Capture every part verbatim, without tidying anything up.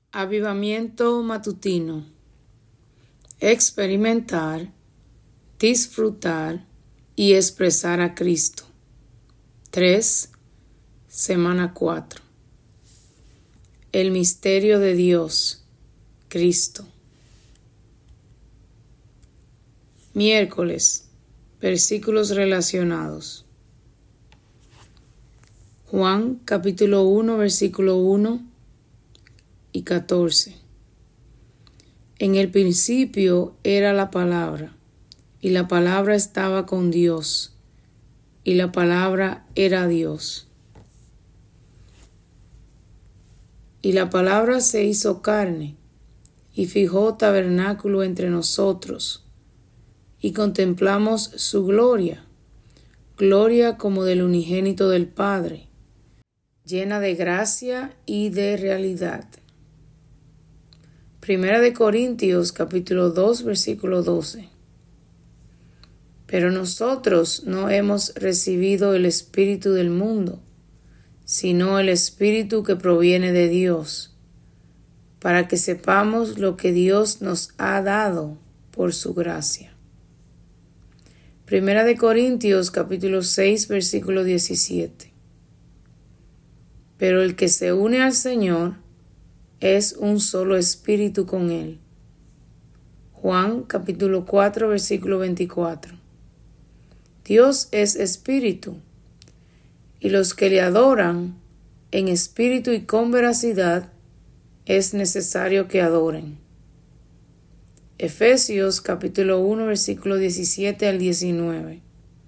Avivamiento matutino. Experimentar, disfrutar y expresar a Cristo. tres. Semana cuatro. El misterio de Dios, Cristo. Miércoles. Versículos relacionados. Juan capítulo uno, versículo uno y catorce. En el principio era la palabra, y la palabra estaba con Dios, y la palabra era Dios. Y la palabra se hizo carne, y fijó tabernáculo entre nosotros, y contemplamos su gloria, gloria como del unigénito del Padre, llena de gracia y de realidad. Primera de Corintios capítulo dos versículo doce. Pero nosotros no hemos recibido el espíritu del mundo, sino el espíritu que proviene de Dios, para que sepamos lo que Dios nos ha dado por su gracia. Primera de Corintios capítulo seis versículo diecisiete. Pero el que se une al Señor es un solo espíritu con Él. Juan capítulo cuatro versículo veinticuatro. Dios es espíritu, y los que le adoran en espíritu y con veracidad es necesario que adoren. Efesios capítulo uno versículo diecisiete al diecinueve.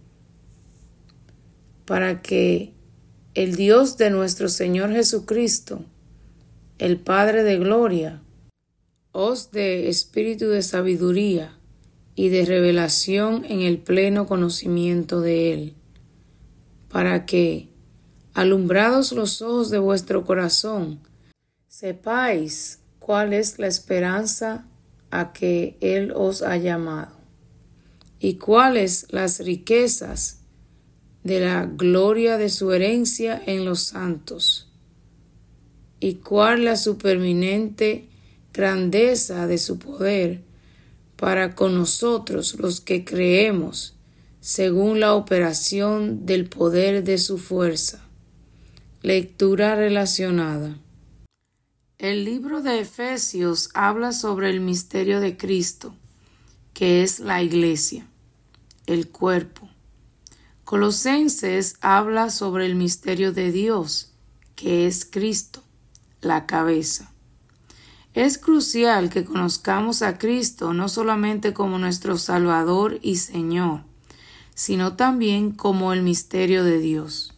Para que el Dios de nuestro Señor Jesucristo, el Padre de gloria, os dé espíritu de sabiduría y de revelación en el pleno conocimiento de Él, para que, alumbrados los ojos de vuestro corazón, sepáis cuál es la esperanza a que Él os ha llamado, y cuáles las riquezas de la gloria de su herencia en los santos, y cuál la superminente grandeza de su poder para con nosotros los que creemos, según la operación del poder de su fuerza. Lectura relacionada. El libro de Efesios habla sobre el misterio de Cristo, que es la iglesia, el cuerpo. Colosenses habla sobre el misterio de Dios, que es Cristo, la cabeza. Es crucial que conozcamos a Cristo no solamente como nuestro Salvador y Señor, sino también como el misterio de Dios.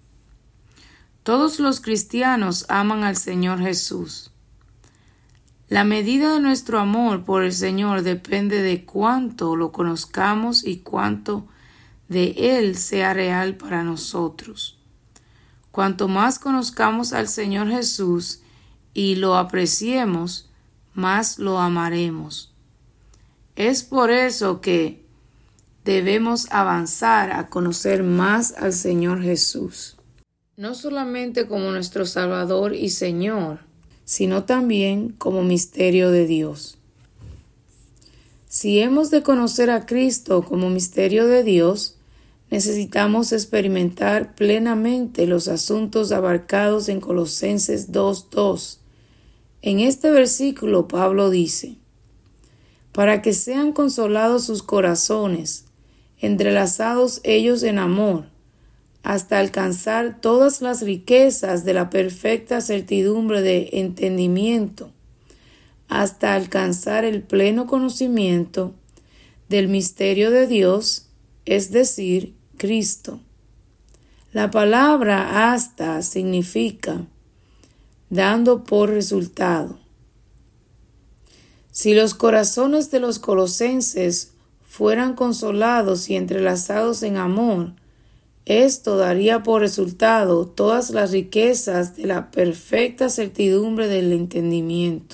Todos los cristianos aman al Señor Jesús. La medida de nuestro amor por el Señor depende de cuánto lo conozcamos y cuánto de Él sea real para nosotros. Cuanto más conozcamos al Señor Jesús y lo apreciemos, más lo amaremos. Es por eso que debemos avanzar a conocer más al Señor Jesús, no solamente como nuestro Salvador y Señor, sino también como misterio de Dios. Si hemos de conocer a Cristo como misterio de Dios, necesitamos experimentar plenamente los asuntos abarcados en Colosenses dos dos. En este versículo Pablo dice: para que sean consolados sus corazones, entrelazados ellos en amor, hasta alcanzar todas las riquezas de la perfecta certidumbre de entendimiento, hasta alcanzar el pleno conocimiento del misterio de Dios, es decir, Cristo. La palabra hasta significa dando por resultado. Si los corazones de los colosenses fueran consolados y entrelazados en amor, esto daría por resultado todas las riquezas de la perfecta certidumbre del entendimiento.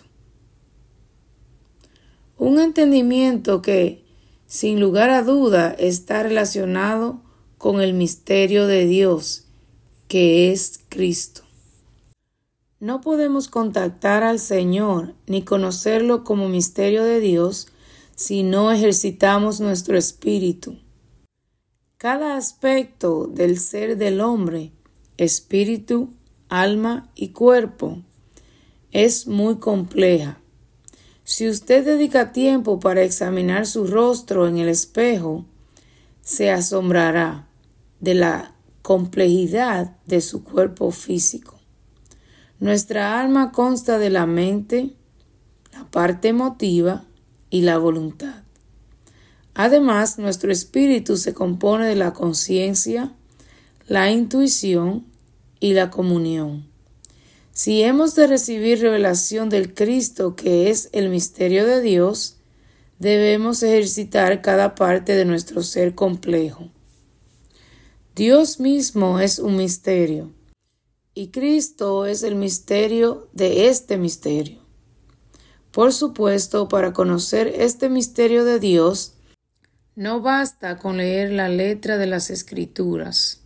Un entendimiento que, sin lugar a duda, está relacionado con el misterio de Dios, que es Cristo. No podemos contactar al Señor ni conocerlo como misterio de Dios si no ejercitamos nuestro espíritu. Cada aspecto del ser del hombre, espíritu, alma y cuerpo, es muy compleja. Si usted dedica tiempo para examinar su rostro en el espejo, se asombrará de la complejidad de su cuerpo físico. Nuestra alma consta de la mente, la parte emotiva y la voluntad. Además, nuestro espíritu se compone de la conciencia, la intuición y la comunión. Si hemos de recibir revelación del Cristo, que es el misterio de Dios, debemos ejercitar cada parte de nuestro ser complejo. Dios mismo es un misterio, y Cristo es el misterio de este misterio. Por supuesto, para conocer este misterio de Dios, no basta con leer la letra de las Escrituras.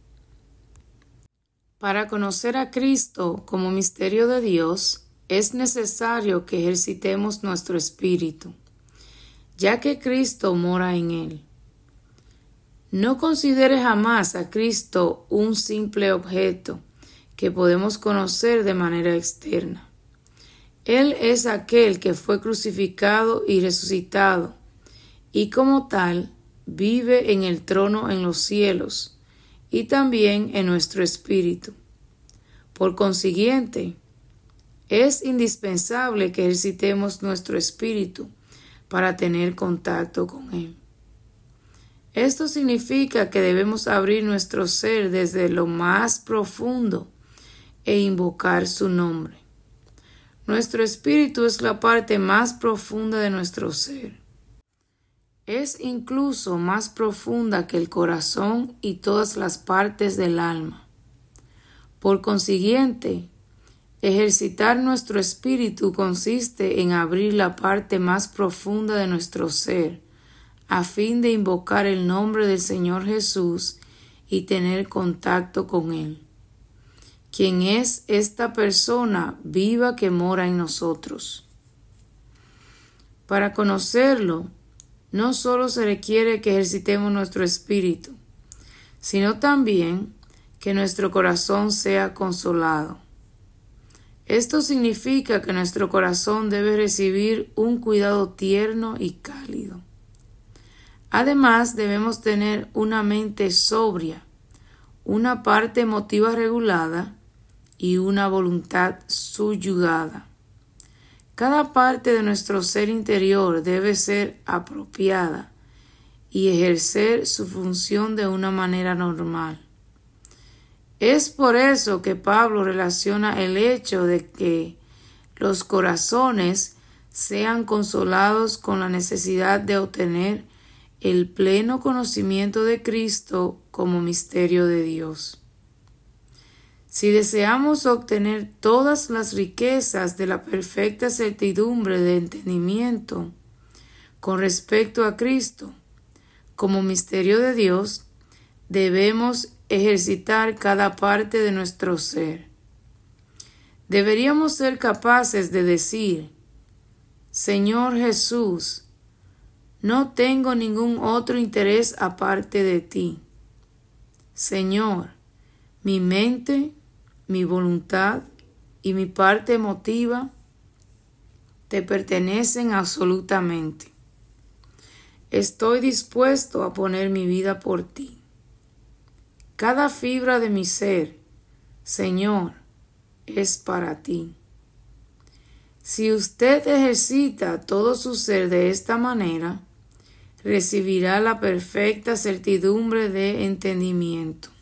Para conocer a Cristo como misterio de Dios, es necesario que ejercitemos nuestro espíritu, ya que Cristo mora en él. No considere jamás a Cristo un simple objeto que podemos conocer de manera externa. Él es aquel que fue crucificado y resucitado, y como tal vive en el trono en los cielos y también en nuestro espíritu. Por consiguiente, es indispensable que ejercitemos nuestro espíritu para tener contacto con Él. Esto significa que debemos abrir nuestro ser desde lo más profundo e invocar su nombre. Nuestro espíritu es la parte más profunda de nuestro ser. Es incluso más profunda que el corazón y todas las partes del alma. Por consiguiente, ejercitar nuestro espíritu consiste en abrir la parte más profunda de nuestro ser, a fin de invocar el nombre del Señor Jesús y tener contacto con Él, quien es esta persona viva que mora en nosotros. Para conocerlo, no solo se requiere que ejercitemos nuestro espíritu, sino también que nuestro corazón sea consolado. Esto significa que nuestro corazón debe recibir un cuidado tierno y cálido. Además, debemos tener una mente sobria, una parte emotiva regulada y una voluntad subyugada. Cada parte de nuestro ser interior debe ser apropiada y ejercer su función de una manera normal. Es por eso que Pablo relaciona el hecho de que los corazones sean consolados con la necesidad de obtener el pleno conocimiento de Cristo como misterio de Dios. Si deseamos obtener todas las riquezas de la perfecta certidumbre de entendimiento con respecto a Cristo como misterio de Dios, debemos ejercitar cada parte de nuestro ser. Deberíamos ser capaces de decir: Señor Jesús, no tengo ningún otro interés aparte de ti. Señor, mi mente, mi voluntad y mi parte emotiva te pertenecen absolutamente. Estoy dispuesto a poner mi vida por ti. Cada fibra de mi ser, Señor, es para ti. Si usted ejercita todo su ser de esta manera, recibirá la perfecta certidumbre de entendimiento.